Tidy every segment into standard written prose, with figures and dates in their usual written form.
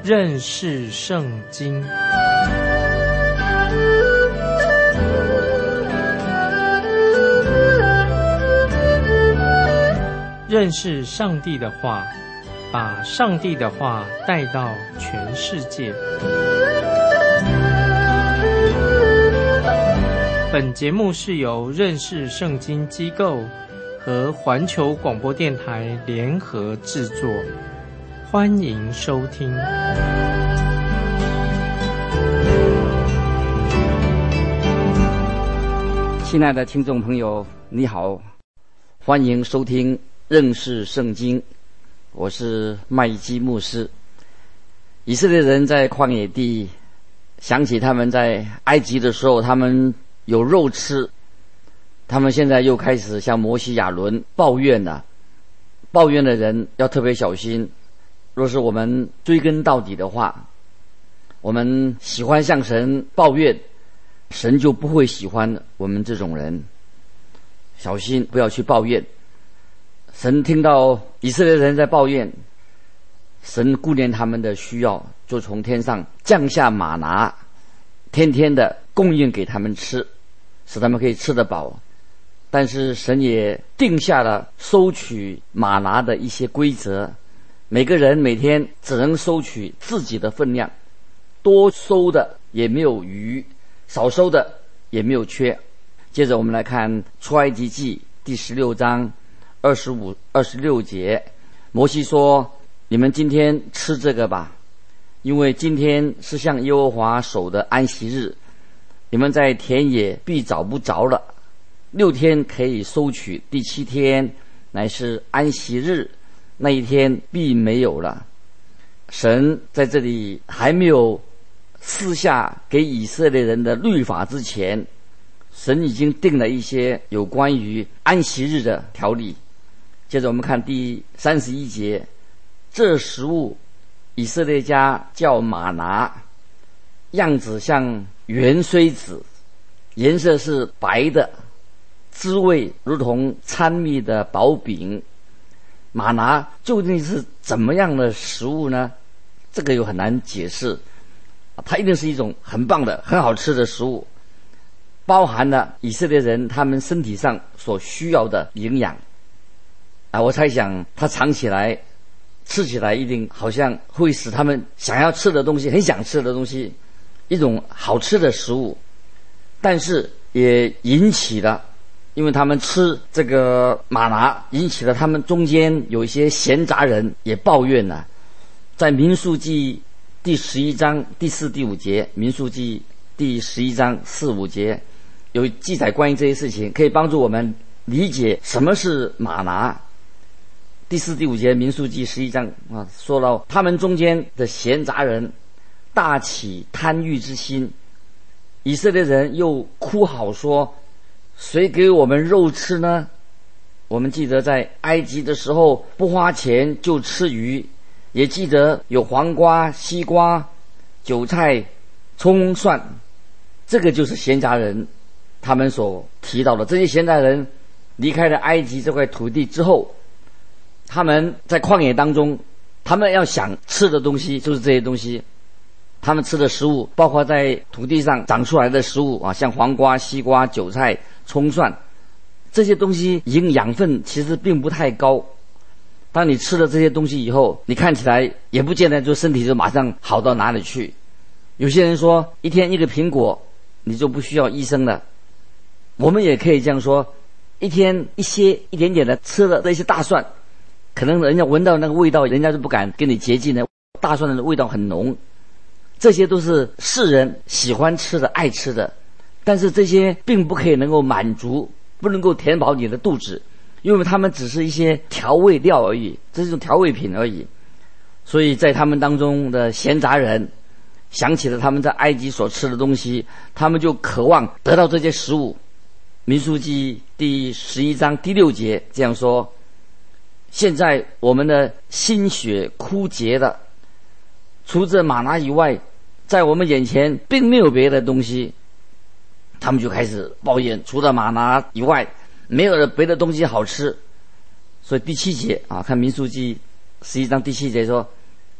认识圣经。认识上帝的话，把上帝的话带到全世界。本节目是由认识圣经机构和环球广播电台联合制作，欢迎收听。 亲爱的听众朋友，你好，欢迎收听认识圣经，我是麦基牧师。以色列人在旷野地，想起他们在埃及的时候，他们有肉吃，他们现在又开始向摩西亚伦抱怨了。抱怨的人要特别小心，若是我们追根到底的话，我们喜欢向神抱怨，神就不会喜欢我们这种人。小心不要去抱怨。神听到以色列人在抱怨，神顾念他们的需要，就从天上降下玛拿，天天的供应给他们吃，使他们可以吃得饱。但是神也定下了收取玛拿的一些规则，每个人每天只能收取自己的分量，多收的也没有余，少收的也没有缺。接着我们来看出埃及记第16章25、26节，摩西说：你们今天吃这个吧，因为今天是向耶和华守的安息日，你们在田野必找不着了。6天可以收取，第7天乃是安息日，那一天必没有了。神在这里还没有赐下给以色列人的律法之前，神已经定了一些有关于安息日的条例。接着我们看第31节，这食物以色列家叫玛拿，样子像圆锥子，颜色是白的，滋味如同参蜜的薄饼。玛拿究竟是怎么样的食物呢？这个又很难解释，它一定是一种很棒的很好吃的食物，包含了以色列人他们身体上所需要的营养。我猜想它尝起来吃起来一定好像会使他们想要吃的东西，很想吃的东西，一种好吃的食物。但是也引起了，因为他们吃这个玛拿，引起了他们中间有一些闲杂人也抱怨了。在民数记第11章第4、第5节，民数记第11章4、5节有记载关于这些事情，可以帮助我们理解什么是玛拿。第4、第5节民数记11章说到他们中间的闲杂人大起贪欲之心，以色列人又哭嚎说：谁给我们肉吃呢？我们记得在埃及的时候不花钱就吃鱼，也记得有黄瓜、西瓜、韭菜、葱蒜，这个就是闲杂人他们所提到的。这些闲杂人离开了埃及这块土地之后，他们在旷野当中，他们要想吃的东西就是这些东西。他们吃的食物包括在土地上长出来的食物像黄瓜、西瓜、韭菜、葱蒜，这些东西养分其实并不太高。当你吃了这些东西以后，你看起来也不见得就身体就马上好到哪里去。有些人说一天一个苹果你就不需要医生了，我们也可以这样说，一天一点点的吃了这些大蒜，可能人家闻到那个味道，人家就不敢跟你接近的，大蒜的味道很浓。这些都是世人喜欢吃的、爱吃的，但是这些并不可以能够满足，不能够填饱你的肚子，因为它们只是一些调味料而已，这是一种调味品而已。所以在他们当中的闲杂人想起了他们在埃及所吃的东西，他们就渴望得到这些食物。民数记第11章第6节这样说：现在我们的心血枯竭了，除这玛拿以外，在我们眼前并没有别的东西。他们就开始抱怨，除了玛拿以外没有别的东西好吃。所以第7节看民数记11章第7节说：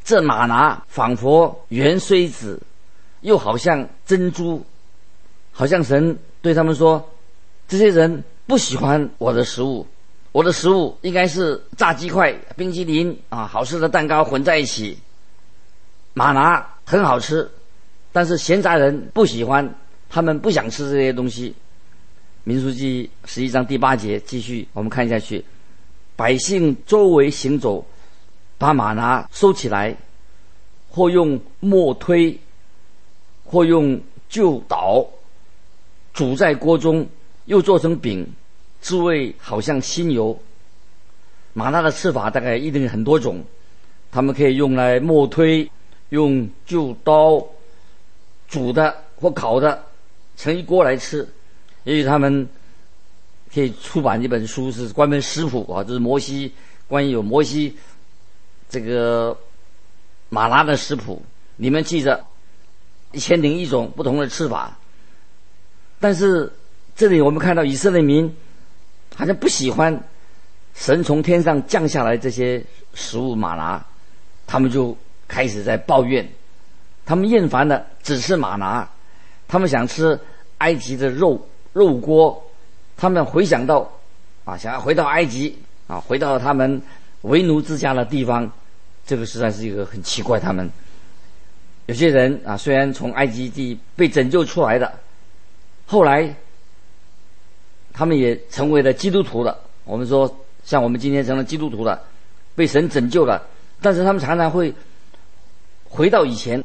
这玛拿仿佛圆锥子，又好像珍珠，好像神对他们说，这些人不喜欢我的食物，我的食物应该是炸鸡块、冰淇淋好吃的蛋糕混在一起。玛拿很好吃，但是闲杂人不喜欢，他们不想吃这些东西。民数记11章第8节，继续我们看下去，百姓周围行走，把玛拿收起来，或用磨推，或用臼捣，煮在锅中，又做成饼，滋味好像新油。玛拿的吃法大概一定很多种，他们可以用来磨推，用臼刀煮的或烤的，成一锅来吃。也许他们可以出版一本书，是关于食谱这是摩西，关于有摩西这个玛拿的食谱，里面记着1001种不同的吃法。但是这里我们看到以色列民好像不喜欢神从天上降下来这些食物玛拿，他们就开始在抱怨，他们厌烦的只是玛拿，他们想吃埃及的肉锅，他们回想到想要回到埃及回到他们为奴之家的地方。这个实在是一个很奇怪，他们有些人虽然从埃及地被拯救出来的，后来他们也成为了基督徒了。我们说像我们今天成了基督徒了，被神拯救了，但是他们常常会回到以前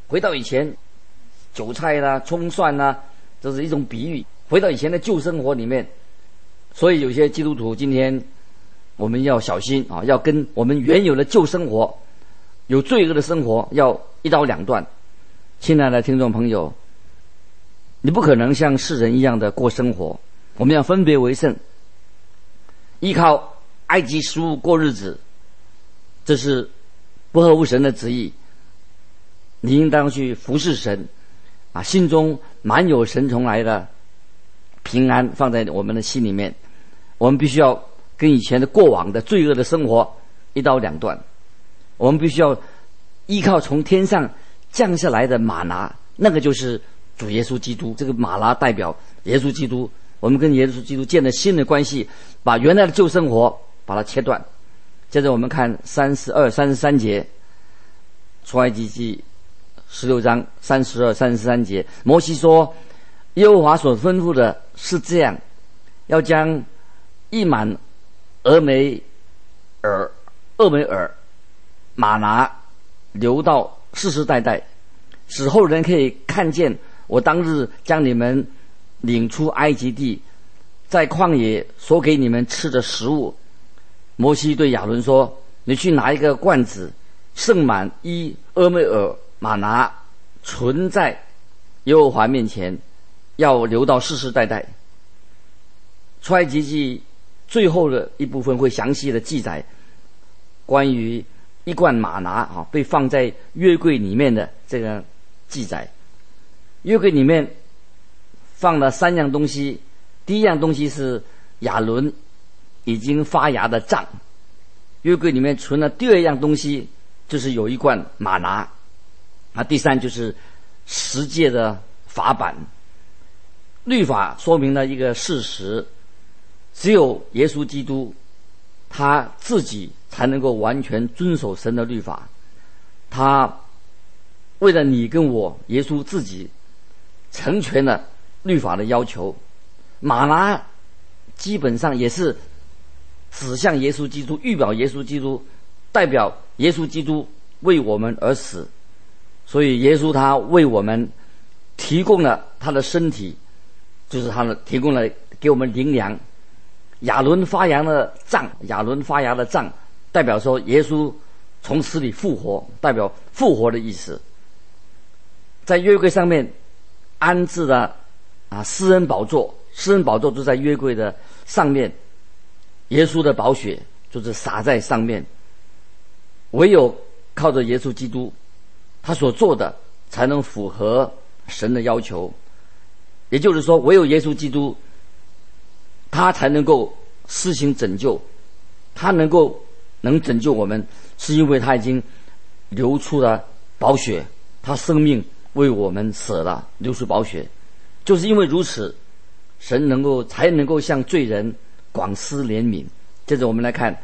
韭菜啦、葱蒜啦，这是一种比喻，回到以前的旧生活里面。所以有些基督徒今天我们要小心要跟我们原有的旧生活，有罪恶的生活要一刀两断。亲爱的听众朋友，你不可能像世人一样的过生活，我们要分别为圣，依靠埃及食物过日子，这是不合乎神的旨意。你应当去服侍神心中满有神从来的平安放在我们的心里面。我们必须要跟以前的过往的罪恶的生活一刀两断，我们必须要依靠从天上降下来的玛拿，那个就是主耶稣基督。这个玛拿代表耶稣基督，我们跟耶稣基督建了新的关系，把原来的旧生活把它切断。接着我们看32、33节，出埃及记16章32、33节，摩西说，耶和华所吩咐的是这样，要将一满俄梅尔玛拿留到世世代代，使后人可以看见我当日将你们领出埃及地，在旷野所给你们吃的食物。摩西对亚伦说，你去拿一个罐子，盛满一俄梅尔玛拿，存在耶和华面前，要留到世世代代。出埃及记最后的一部分会详细的记载关于一罐玛拿被放在约柜里面的这个记载。约柜里面放了3样东西，第一样东西是亚伦已经发芽的杖，约柜里面存了第2样东西，就是有一罐玛拿。第3就是10诫的法版。律法说明了一个事实，只有耶稣基督他自己才能够完全遵守神的律法。他为了你跟我，耶稣自己成全了律法的要求。玛拿基本上也是指向耶稣基督，预表耶稣基督，代表耶稣基督为我们而死。所以耶稣他为我们提供了他的身体，就是他的提供了给我们灵粮。亚伦发芽的杖代表说耶稣从死里复活，代表复活的意思。在约柜上面安置了施恩宝座，施恩宝座就在约柜的上面，耶稣的宝血就是洒在上面。唯有靠着耶稣基督，他所做的才能符合神的要求。也就是说，唯有耶稣基督他才能够施行拯救，他能拯救我们，是因为他已经流出了宝血，他生命为我们舍了，流出宝血。就是因为如此，神才能够向罪人广施怜悯。接着我们来看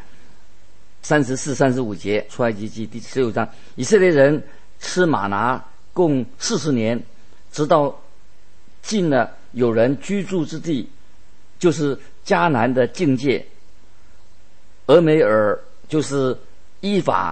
34、35节，出埃及记第16章，以色列人吃玛拿共40年，直到进了有人居住之地，就是迦南的境界。俄梅尔就是依法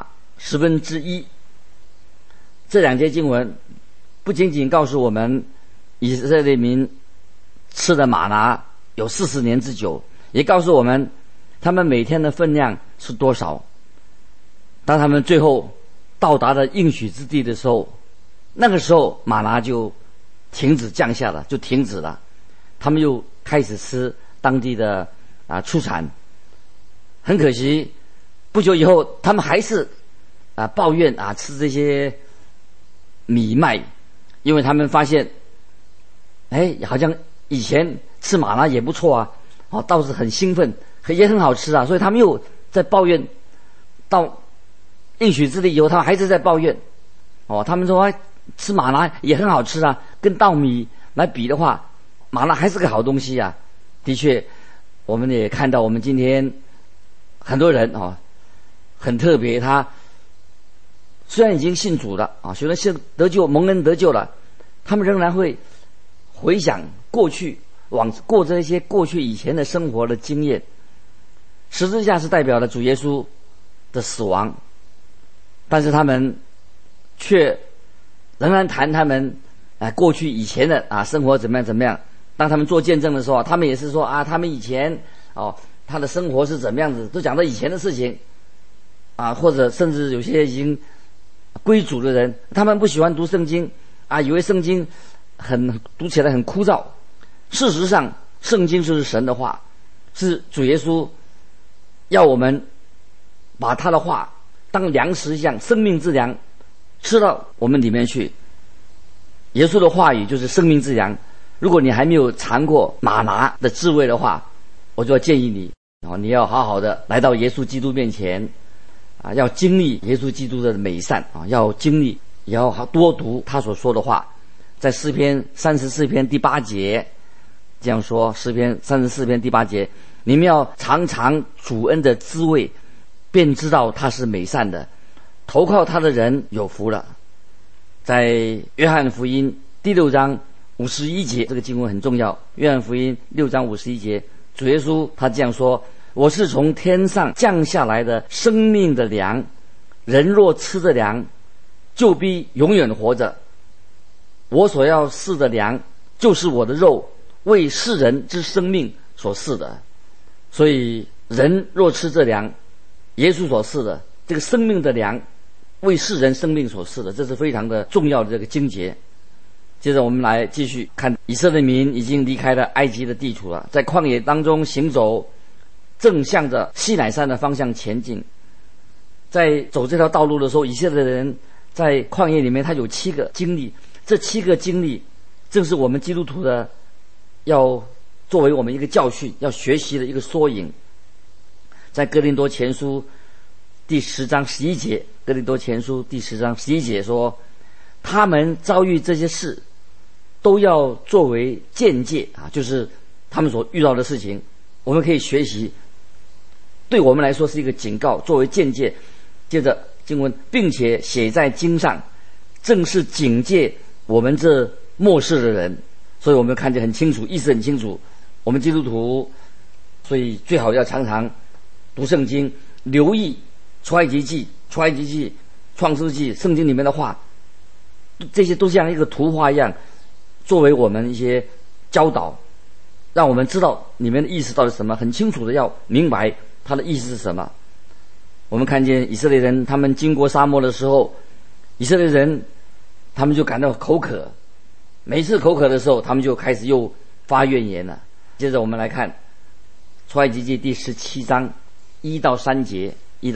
1/10。这2节经文不仅仅告诉我们以色列民吃的玛拿有40年之久，也告诉我们他们每天的分量是多少。当他们最后到达了应许之地的时候，那个时候玛拿就停止降下了，就停止了。他们又开始吃当地的出产。很可惜，不久以后他们还是抱怨吃这些米麦，因为他们发现好像以前吃玛拿也不错倒是很兴奋，也很好吃所以他们又在抱怨。到应许之地以后，他们还是在抱怨他们说吃玛拿也很好吃跟稻米来比的话，玛拿还是个好东西的确，我们也看到我们今天很多人很特别，他虽然已经信主了虽然是得救蒙恩得救了，他们仍然会回想过去，过着一些过去以前的生活的经验。十字架是代表了主耶稣的死亡，但是他们却仍然谈他们过去以前的生活怎么样怎么样。当他们做见证的时候，他们也是说他们以前他的生活是怎么样子，都讲到以前的事情或者甚至有些已经归主的人，他们不喜欢读圣经以为圣经读起来很枯燥。事实上，圣经就是神的话，是主耶稣要我们把他的话当粮食一样，生命之粮吃到我们里面去。耶稣的话语就是生命之粮。如果你还没有尝过玛拿的滋味的话，我就要建议你你要好好的来到耶稣基督面前要经历耶稣基督的美善要经历，也要多读他所说的话。在诗篇34篇第8节这样说，诗篇34篇第8节，你们要尝尝主恩的滋味，便知道他是美善的，投靠他的人有福了。在约翰福音第6章51节，这个经文很重要。约翰福音6章51节，主耶稣他这样说，我是从天上降下来的生命的粮，人若吃的粮，就必永远活着。我所要赐的粮，就是我的肉，为世人之生命所赐的。所以人若吃这粮，耶稣所赐的这个生命的粮，为世人生命所赐的，这是非常的重要的这个经节。接着我们来继续看，以色列民已经离开了埃及的地图了，在旷野当中行走，正向着西乃山的方向前进。在走这条道路的时候，以色列人在旷野里面他有7个经历，这7个经历正是我们基督徒的要作为我们一个教训要学习的一个缩影。在哥林多前书第10章11节，哥林多前书第10章11节说，他们遭遇这些事都要作为见解就是他们所遇到的事情，我们可以学习，对我们来说是一个警告，作为见解。接着经文，并且写在经上，正是警戒我们这末世的人。所以我们看见很清楚，意思很清楚。我们基督徒所以最好要常常读圣经，留意出埃及记、创世纪圣经里面的话，这些都像一个图画一样，作为我们一些教导，让我们知道里面的意思到底是什么，很清楚的要明白它的意思是什么。我们看见以色列人他们经过沙漠的时候，以色列人他们就感到口渴，每次口渴的时候他们就开始又发怨言了。接着我们来看出埃及记第17章1到3节，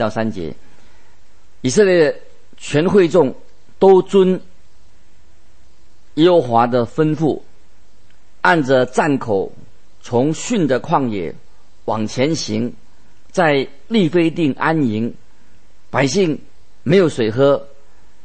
以色列全会众都遵耶和华的吩咐，按着站口从逊的旷野往前行，在利非定安营。百姓没有水喝，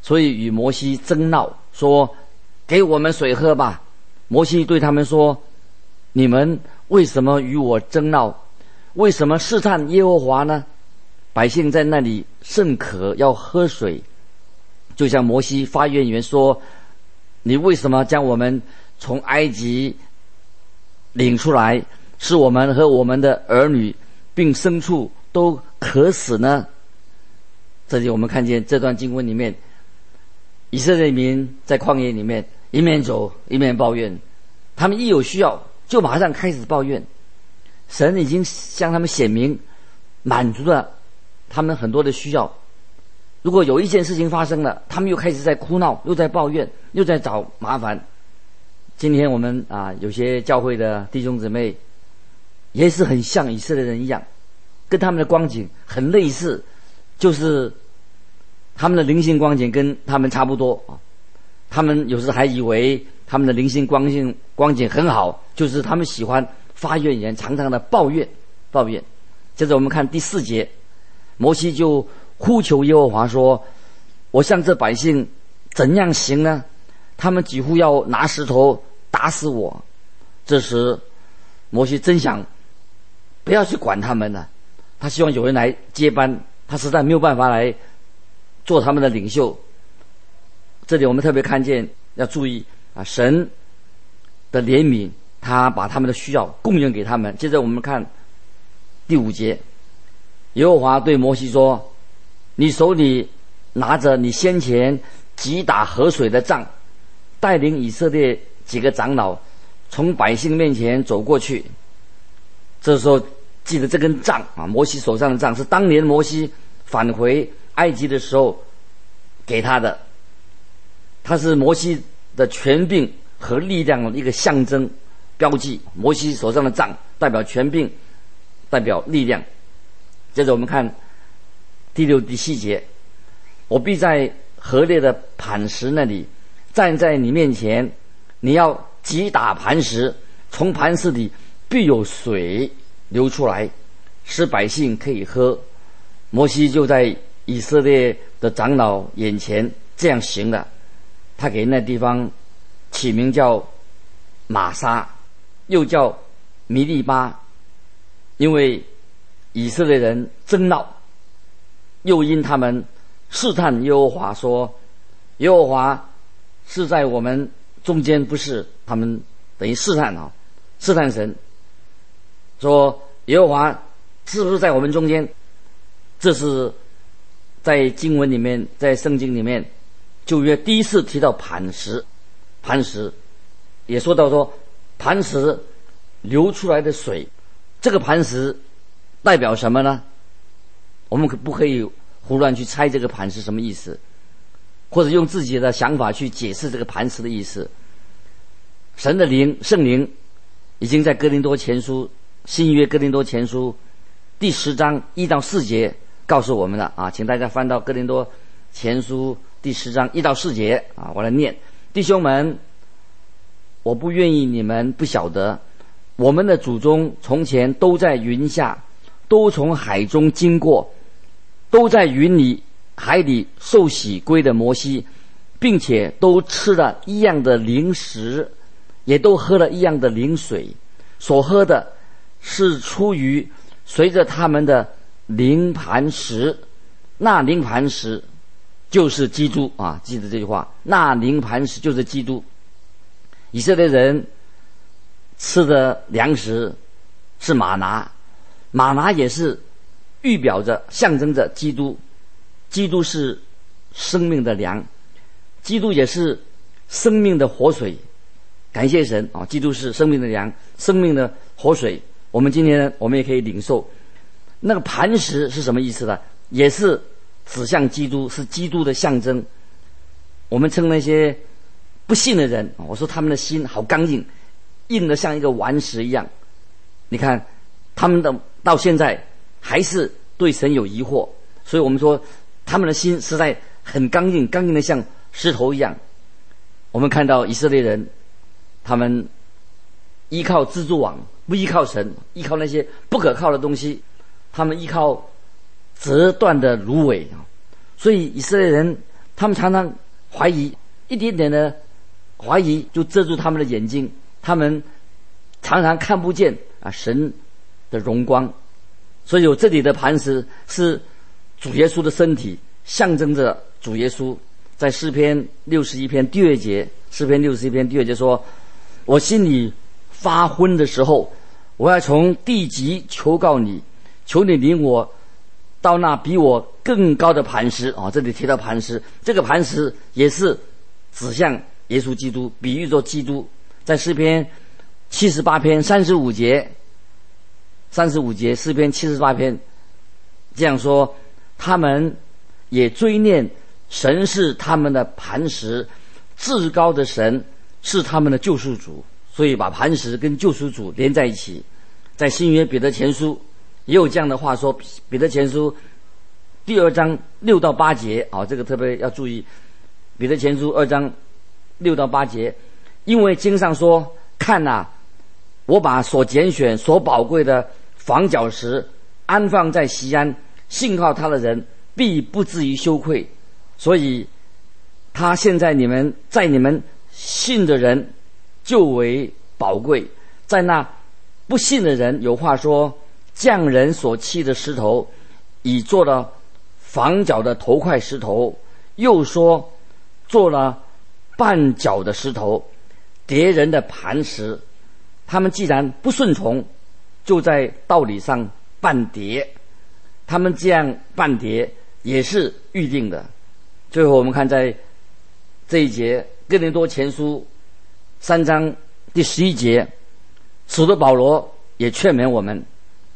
所以与摩西争闹，说给我们水喝吧。摩西对他们说，你们为什么与我争闹？为什么试探耶和华呢？百姓在那里甚渴，要喝水。就像摩西发怨言说，你为什么将我们从埃及领出来，使我们和我们的儿女并牲畜都渴死呢？这里我们看见这段经文里面，以色列民在旷野里面一面走一面抱怨，他们一有需要就马上开始抱怨。神已经向他们显明满足了他们很多的需要，如果有一件事情发生了，他们又开始在哭闹，又在抱怨，又在找麻烦。今天我们有些教会的弟兄姊妹也是很像以色列人一样，跟他们的光景很类似，就是他们的灵性光景跟他们差不多啊。他们有时还以为他们的灵性光景很好，就是他们喜欢发怨言，常常的抱怨。接着我们看第4节，摩西就呼求耶和华说，我向这百姓怎样行呢？他们几乎要拿石头打死我。这时摩西真想不要去管他们了，他希望有人来接班，他实在没有办法来做他们的领袖。这里我们特别看见要注意神的怜悯，他把他们的需要供应给他们。接着我们看第5节，耶和华对摩西说，你手里拿着你先前击打河水的杖，带领以色列几个长老从百姓面前走过去。这时候记得这根杖摩西手上的杖是当年摩西返回埃及的时候给他的，它是摩西的权柄和力量的一个象征标记。摩西手上的杖代表权柄，代表力量。接着我们看第6、第7节，我必在河烈的磐石那里站在你面前，你要击打磐石，从磐石里必有水流出来，使百姓可以喝。摩西就在以色列的长老眼前这样行了。他给那地方起名叫玛撒，又叫弥利巴，因为以色列人争闹，又因他们试探耶和华说，耶和华是在我们中间不是？他们等于试探神，说耶和华是不是在我们中间？这是在经文里面，在圣经里面旧约第一次提到磐石，也说到说磐石流出来的水，这个磐石代表什么呢？我们不可以胡乱去猜这个磐石什么意思，或者用自己的想法去解释这个磐石的意思。神的灵，圣灵已经在哥林多前书，新约哥林多前书第10章1到4节告诉我们了请大家翻到哥林多前书第10章1到4节我来念。弟兄们，我不愿意你们不晓得，我们的祖宗从前都在云下，都从海中经过，都在云里海里受洗归的摩西，并且都吃了一样的灵食，也都喝了一样的灵水，所喝的是出于随着他们的灵磐石，那灵磐石就是基督记得这句话，那灵磐石就是基督。以色列人吃的粮食是玛拿，玛拿也是预表着象征着基督，基督是生命的粮，基督也是生命的活水。感谢神基督是生命的粮，生命的活水。我们今天呢，我们也可以领受。那个磐石是什么意思呢？也是指向基督，是基督的象征。我们称那些不信的人，我说他们的心好刚硬，硬得像一个顽石一样。你看他们的到现在还是对神有疑惑，所以我们说他们的心实在很刚硬，刚硬的像石头一样。我们看到以色列人，他们依靠蜘蛛网，不依靠神，依靠那些不可靠的东西，他们依靠折断的芦苇。所以以色列人他们常常怀疑，一点点的怀疑就遮住他们的眼睛，他们常常看不见神的荣光。所以有这里的磐石是主耶稣的身体，象征着主耶稣。在诗篇61篇第2节，诗篇61篇第2节说，我心里发昏的时候，我要从地极求告你，求你领我到那比我更高的磐石。这里提到磐石，这个磐石也是指向耶稣基督，比喻作基督。在诗篇78篇35节，诗篇78篇这样说，他们也追念神是他们的磐石，至高的神是他们的救赎主。所以把磐石跟救赎主连在一起。在新约彼得前书也有这样的话说，彼得前书第2章6到8节，这个特别要注意，彼得前书2章6到8节，因为经上说，看我把所拣选所宝贵的房角石安放在锡安，信靠他的人必不至于羞愧。所以他现在你们信的人就为宝贵。在那不信的人有话说，匠人所砌的石头已做了房角的头块石头，又说做了绊脚的石头，跌人的磐石。他们既然不顺从，就在道理上绊跌。他们这样绊跌也是预定的。最后我们看在这一节哥林多前书3章第11节，使徒保罗也劝勉我们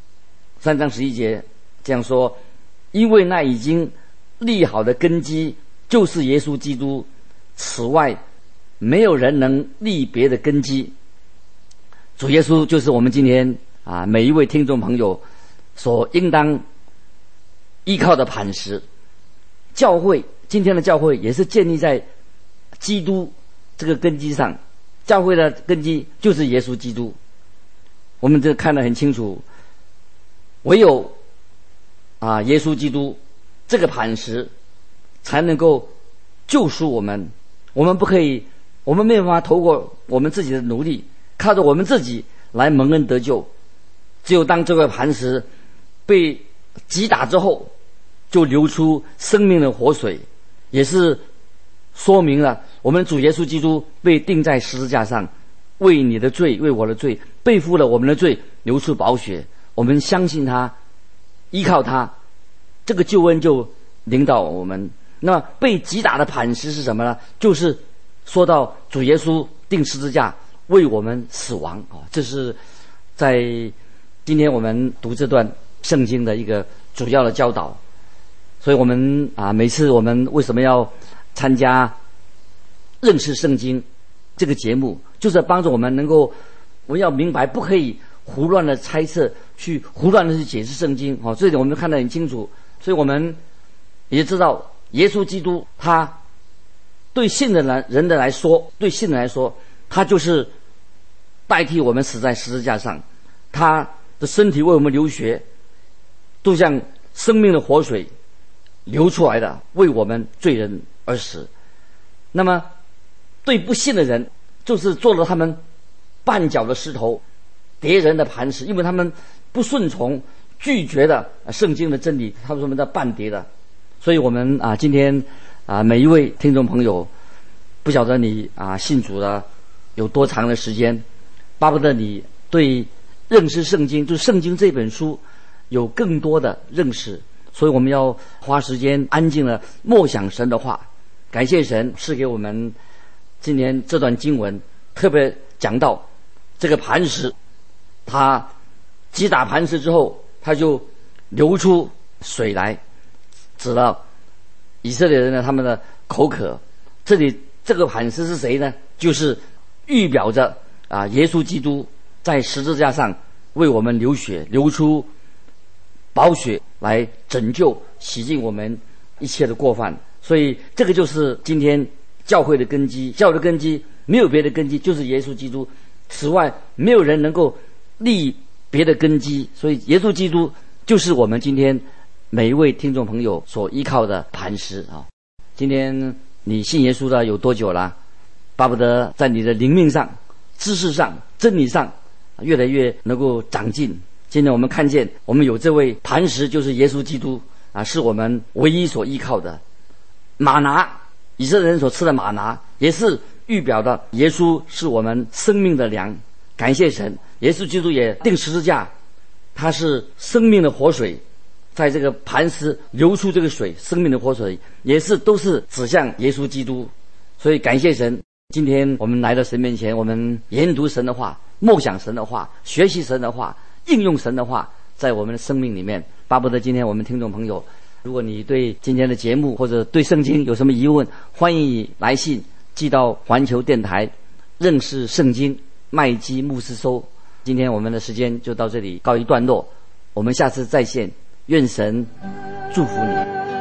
，3章11节这样说，因为那已经立好的根基就是耶稣基督，此外没有人能立别的根基。主耶稣就是我们今天每一位听众朋友所应当依靠的磐石。教会，今天的教会也是建立在基督这个根基上，教会的根基就是耶稣基督。我们这看得很清楚，唯有耶稣基督这个磐石才能够救赎我们。我们没有办法透过我们自己的努力，靠着我们自己来蒙恩得救。只有当这个磐石被击打之后，就流出生命的活水，也是说明了我们主耶稣基督被钉在十字架上，为你的罪，为我的罪，背负了我们的罪，流出宝血。我们相信他，依靠他，这个救恩就领导我们。那么被击打的磐石是什么呢？就是说到主耶稣钉十字架为我们死亡。这是在今天我们读这段圣经的一个主要的教导。所以我们每次我们为什么要参加认识圣经这个节目，就是帮助我们能够，我们要明白，不可以胡乱的猜测，去胡乱的去解释圣经。这一点我们看得很清楚。所以我们也知道，耶稣基督他对信的人来说，他就是代替我们死在十字架上，他的身体为我们流血，就像生命的活水流出来的，为我们罪人而死。那么对不信的人，就是做了他们绊脚的石头，跌人的磐石，因为他们不顺从，拒绝了圣经的真理，他们在绊跌的。所以我们今天每一位听众朋友，不晓得你信主了有多长的时间，巴不得你对认识圣经，就是圣经这本书有更多的认识。所以我们要花时间安静的默想神的话，感谢神赐给我们今天这段经文，特别讲到这个磐石，他击打磐石之后，他就流出水来，指了以色列人的他们的口渴。这里这个磐石是谁呢？就是预表着耶稣基督在十字架上为我们流血，流出宝血来拯救洗净我们一切的过犯。所以这个就是今天教会的根基，教会的根基没有别的根基，就是耶稣基督，此外没有人能够立别的根基。所以耶稣基督就是我们今天每一位听众朋友所依靠的磐石。 今天你信耶稣的有多久了？巴不得在你的灵命上、知识上、真理上越来越能够长进。今天我们看见，我们有这位磐石，就是耶稣基督啊，是我们唯一所依靠的。玛拿，以色列人所吃的玛拿，也是预表的耶稣是我们生命的粮。感谢神，耶稣基督也钉十字架，他是生命的活水，在这个磐石流出这个水，生命的活水也是都是指向耶稣基督。所以感谢神，今天我们来到神面前，我们研读神的话，默想神的话，学习神的话，应用神的话在我们的生命里面。巴不得今天我们听众朋友，如果你对今天的节目或者对圣经有什么疑问，欢迎你来信寄到环球电台认识圣经麦基牧师收。今天我们的时间就到这里告一段落，我们下次再见，愿神祝福你。